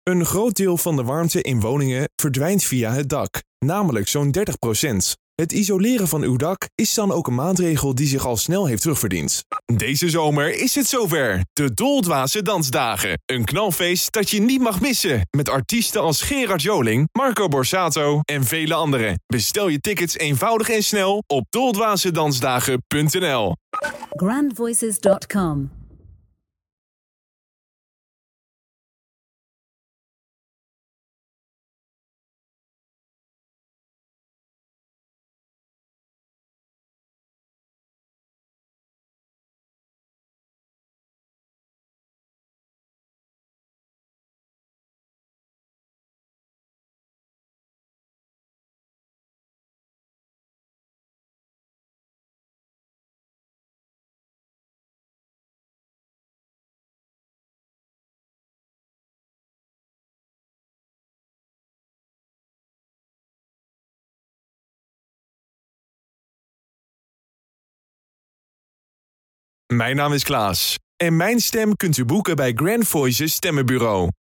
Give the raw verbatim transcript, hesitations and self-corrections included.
Een groot deel van de warmte in woningen verdwijnt via het dak, namelijk zo'n dertig procent. Het isoleren van uw dak is dan ook een maatregel die zich al snel heeft terugverdiend. Deze zomer is het zover. De Doldwaze Dansdagen. Een knalfeest dat je niet mag missen. Met artiesten als Gerard Joling, Marco Borsato en vele anderen. Bestel je tickets eenvoudig en snel op doldwazedansdagen punt n l. grand voices dot com Mijn naam is Klaas en mijn stem kunt u boeken bij Grand Voices Stemmenbureau.